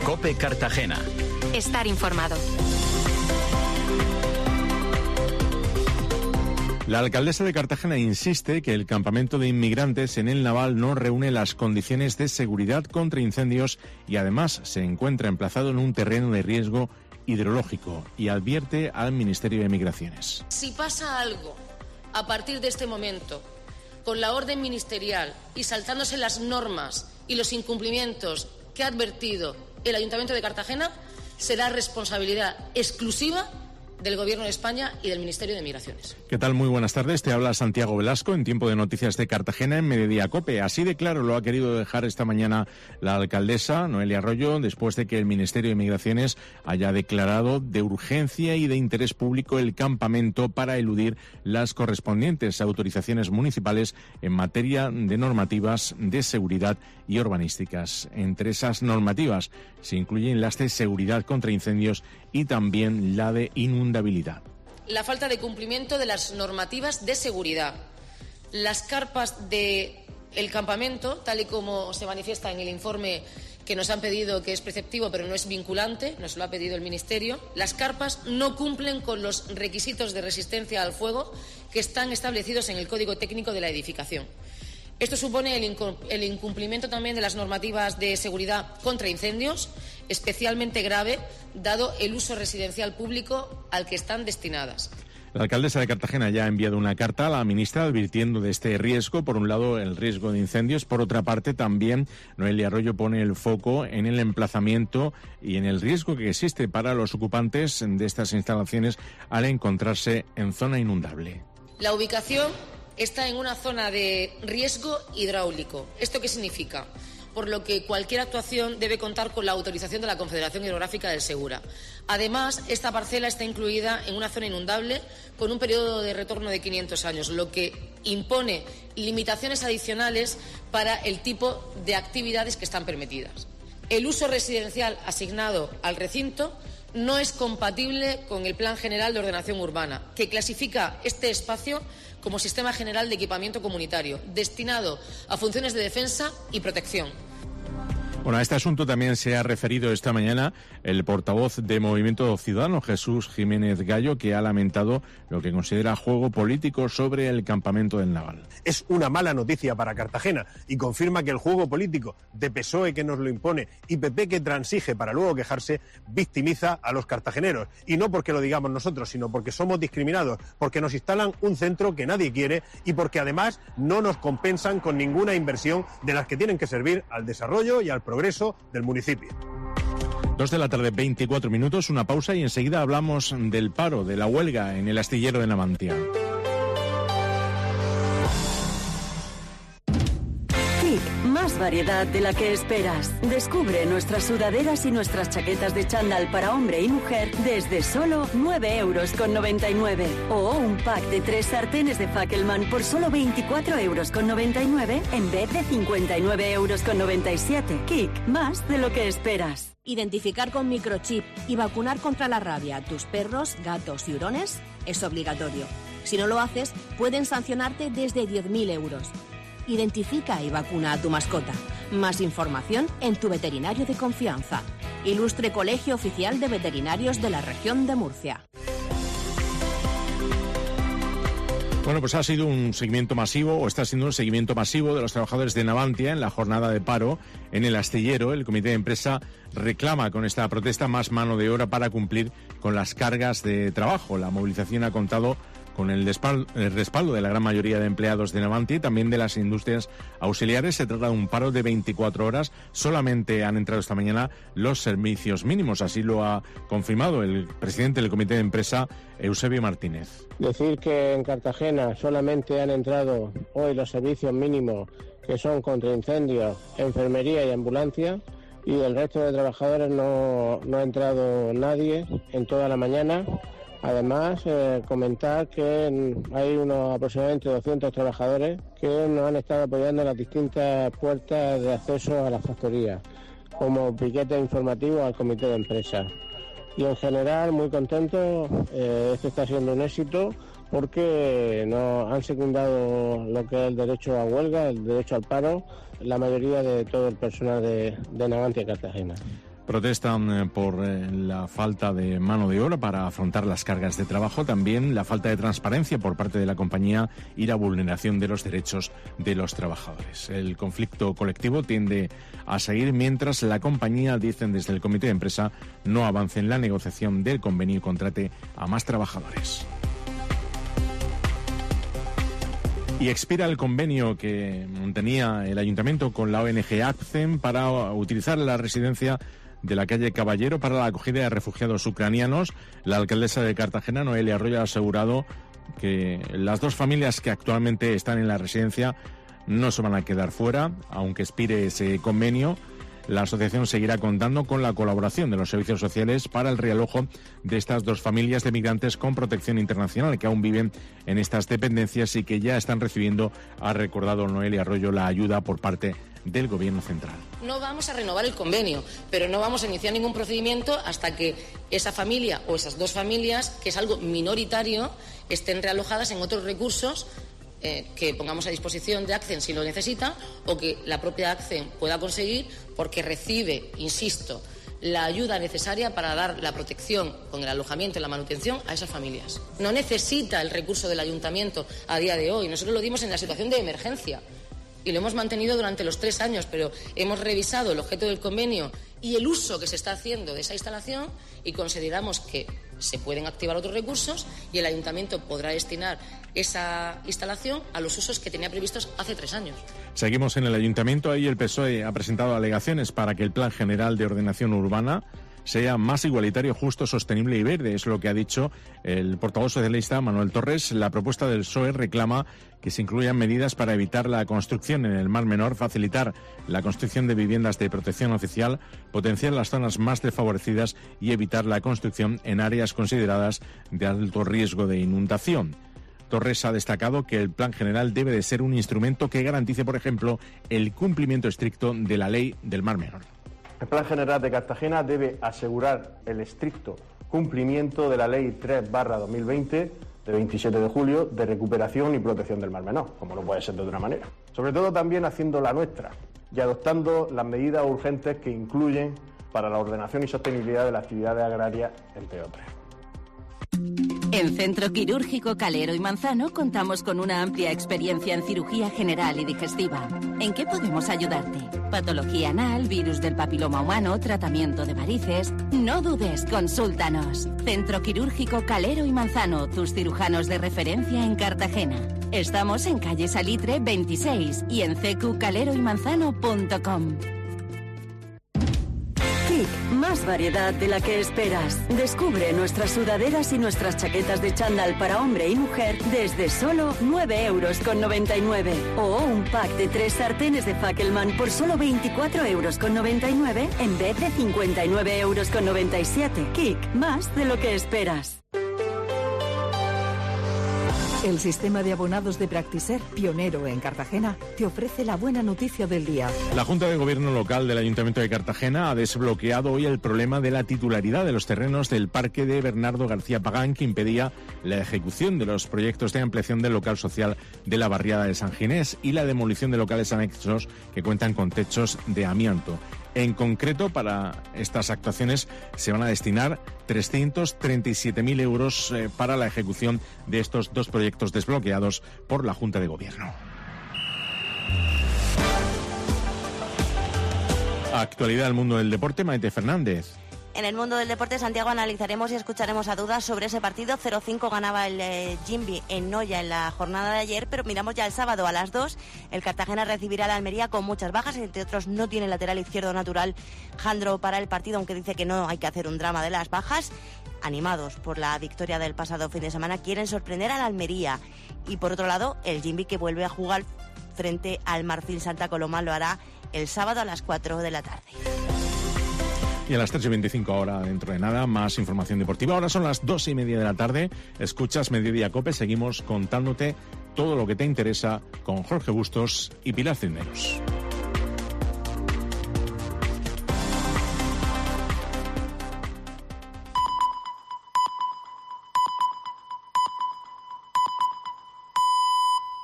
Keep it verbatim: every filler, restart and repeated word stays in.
COPE Cartagena. Estar informado. La alcaldesa de Cartagena insiste que el campamento de inmigrantes en el Naval no reúne las condiciones de seguridad contra incendios y además se encuentra emplazado en un terreno de riesgo hidrológico y advierte al Ministerio de Migraciones. Si pasa algo a partir de este momento con la orden ministerial y saltándose las normas y los incumplimientos que ha advertido el Ayuntamiento de Cartagena, será responsabilidad exclusiva del Gobierno de España y del Ministerio de Migraciones. ¿Qué tal? Muy buenas tardes. Te habla Santiago Velasco en Tiempo de Noticias de Cartagena en Mediodía COPE. Así de claro lo ha querido dejar esta mañana la alcaldesa Noelia Arroyo después de que el Ministerio de Migraciones haya declarado de urgencia y de interés público el campamento para eludir las correspondientes autorizaciones municipales en materia de normativas de seguridad y urbanísticas. Entre esas normativas se incluyen las de seguridad contra incendios y también la de inundabilidad. La falta de cumplimiento de las normativas de seguridad. Las carpas del campamento, tal y como se manifiesta en el informe que nos han pedido, que es preceptivo pero no es vinculante, nos lo ha pedido el Ministerio, las carpas no cumplen con los requisitos de resistencia al fuego que están establecidos en el Código Técnico de la Edificación. Esto supone el incumplimiento también de las normativas de seguridad contra incendios, especialmente grave, dado el uso residencial público al que están destinadas. La alcaldesa de Cartagena ya ha enviado una carta a la ministra advirtiendo de este riesgo. Por un lado, el riesgo de incendios. Por otra parte, también Noelia Arroyo pone el foco en el emplazamiento y en el riesgo que existe para los ocupantes de estas instalaciones al encontrarse en zona inundable. La ubicación está en una zona de riesgo hidráulico. ¿Esto qué significa? Por lo que cualquier actuación debe contar con la autorización de la Confederación Hidrográfica del Segura. Además, esta parcela está incluida en una zona inundable con un periodo de retorno de quinientos años, lo que impone limitaciones adicionales para el tipo de actividades que están permitidas. El uso residencial asignado al recinto no es compatible con el Plan General de Ordenación Urbana, que clasifica este espacio como Sistema General de Equipamiento Comunitario, destinado a funciones de defensa y protección. Bueno, a este asunto también se ha referido esta mañana el portavoz de Movimiento Ciudadano, Jesús Jiménez Gallo, que ha lamentado lo que considera juego político sobre el campamento del Naval. Es una mala noticia para Cartagena y confirma que el juego político de P S O E que nos lo impone y P P que transige para luego quejarse victimiza a los cartageneros. Y no porque lo digamos nosotros, sino porque somos discriminados, porque nos instalan un centro que nadie quiere y porque además no nos compensan con ninguna inversión de las que tienen que servir al desarrollo y al progreso progreso del municipio. Dos de la tarde, veinticuatro minutos, una pausa y enseguida hablamos del paro, de la huelga en el astillero de Navantia. Más variedad de la que esperas. Descubre nuestras sudaderas y nuestras chaquetas de chándal para hombre y mujer desde solo nueve euros con noventa y nueve. O un pack de tres sartenes de Fackelman por solo veinticuatro euros con noventa y nueve en vez de cincuenta y nueve euros con noventa y siete. Kik, más de lo que esperas. Identificar con microchip y vacunar contra la rabia a tus perros, gatos y hurones es obligatorio. Si no lo haces, pueden sancionarte desde diez mil euros. Identifica y vacuna a tu mascota. Más información en tu veterinario de confianza. Ilustre Colegio Oficial de Veterinarios de la Región de Murcia. Bueno, pues ha sido un seguimiento masivo, o está siendo un seguimiento masivo de los trabajadores de Navantia en la jornada de paro en el astillero. El comité de empresa reclama con esta protesta más mano de obra para cumplir con las cargas de trabajo. La movilización ha contado con el, despal- el respaldo de la gran mayoría de empleados de Navantia y también de las industrias auxiliares. Se trata de un paro de veinticuatro horas. Solamente han entrado esta mañana los servicios mínimos. Así lo ha confirmado el presidente del comité de empresa, Eusebio Martínez. Decir que en Cartagena solamente han entrado hoy los servicios mínimos, que son contra incendios, enfermería y ambulancia, y el resto de trabajadores no, no ha entrado nadie en toda la mañana. Además, eh, comentar que hay unos aproximadamente doscientos trabajadores que nos han estado apoyando en las distintas puertas de acceso a las factorías, como piquete informativo al comité de empresa. Y en general, muy contentos, eh, esto está siendo un éxito porque nos han secundado lo que es el derecho a huelga, el derecho al paro, la mayoría de todo el personal de, de Navantia Cartagena. Protestan por la falta de mano de obra para afrontar las cargas de trabajo, también la falta de transparencia por parte de la compañía y la vulneración de los derechos de los trabajadores. El conflicto colectivo tiende a seguir mientras la compañía, dicen desde el comité de empresa, no avance en la negociación del convenio y contrate a más trabajadores. Y expira el convenio que tenía el ayuntamiento con la O N G ACCEM para utilizar la residencia de la calle Caballero para la acogida de refugiados ucranianos. La alcaldesa de Cartagena, Noelia Arroyo, ha asegurado que las dos familias que actualmente están en la residencia no se van a quedar fuera, aunque expire ese convenio. La asociación seguirá contando con la colaboración de los servicios sociales para el realojo de estas dos familias de migrantes con protección internacional que aún viven en estas dependencias y que ya están recibiendo, ha recordado Noelia Arroyo, la ayuda por parte del Gobierno central. No vamos a renovar el convenio, pero no vamos a iniciar ningún procedimiento hasta que esa familia o esas dos familias, que es algo minoritario, estén realojadas en otros recursos eh, que pongamos a disposición de ACCEM si lo necesita, o que la propia ACCEM pueda conseguir, porque recibe, insisto, la ayuda necesaria para dar la protección con el alojamiento y la manutención a esas familias. No necesita el recurso del ayuntamiento a día de hoy. Nosotros lo dimos en la situación de emergencia y lo hemos mantenido durante los tres años, pero hemos revisado el objeto del convenio y el uso que se está haciendo de esa instalación y consideramos que se pueden activar otros recursos y el ayuntamiento podrá destinar esa instalación a los usos que tenía previstos hace tres años. Seguimos en el ayuntamiento. Ahí el P S O E ha presentado alegaciones para que el Plan General de Ordenación Urbana sea más igualitario, justo, sostenible y verde. Es lo que ha dicho el portavoz socialista Manuel Torres. La propuesta del P S O E reclama que se incluyan medidas para evitar la construcción en el Mar Menor, facilitar la construcción de viviendas de protección oficial, potenciar las zonas más desfavorecidas y evitar la construcción en áreas consideradas de alto riesgo de inundación. Torres ha destacado que el Plan General debe de ser un instrumento que garantice, por ejemplo, el cumplimiento estricto de la ley del Mar Menor. El Plan General de Cartagena debe asegurar el estricto cumplimiento de la Ley tres barra dos mil veinte de veintisiete de julio de recuperación y protección del Mar Menor, como no puede ser de otra manera. Sobre todo también haciendo la nuestra y adoptando las medidas urgentes que incluyen para la ordenación y sostenibilidad de las actividades agrarias, entre otras. En Centro Quirúrgico Calero y Manzano contamos con una amplia experiencia en cirugía general y digestiva. ¿En qué podemos ayudarte? Patología anal, virus del papiloma humano, tratamiento de varices. No dudes, consúltanos. Centro Quirúrgico Calero y Manzano, tus cirujanos de referencia en Cartagena. Estamos en calle Salitre veintiséis y en c q calero y manzano punto com. Más variedad de la que esperas. Descubre nuestras sudaderas y nuestras chaquetas de chándal para hombre y mujer desde solo nueve euros con noventa y nueve. O un pack de tres sartenes de Fackelman por solo veinticuatro euros con noventa y nueve en vez de cincuenta y nueve euros con noventa y siete. Kik, más de lo que esperas. El sistema de abonados de Practiser, pionero en Cartagena, te ofrece la buena noticia del día. La Junta de Gobierno Local del Ayuntamiento de Cartagena ha desbloqueado hoy el problema de la titularidad de los terrenos del Parque de Bernardo García Pagán, que impedía la ejecución de los proyectos de ampliación del local social de la barriada de San Ginés y la demolición de locales anexos que cuentan con techos de amianto. En concreto, para estas actuaciones se van a destinar trescientos treinta y siete mil euros eh, para la ejecución de estos dos proyectos desbloqueados por la Junta de Gobierno. Actualidad del mundo del deporte, Maite Fernández. En el mundo del deporte, Santiago, analizaremos y escucharemos a dudas sobre ese partido. cero cinco ganaba el eh, Jimby en Noya en la jornada de ayer, pero miramos ya el sábado a las dos. El Cartagena recibirá a la Almería con muchas bajas, entre otros no tiene lateral izquierdo natural Jandro para el partido, aunque dice que no hay que hacer un drama de las bajas. Animados por la victoria del pasado fin de semana, quieren sorprender a la Almería. Y por otro lado, el Jimby, que vuelve a jugar frente al Marfil Santa Coloma, lo hará el sábado a las cuatro de la tarde. Y a las tres y veinticinco ahora, dentro de nada, más información deportiva. Ahora son las dos y media de la tarde. Escuchas Mediodía Cope. Seguimos contándote todo lo que te interesa con Jorge Bustos y Pilar Cisneros.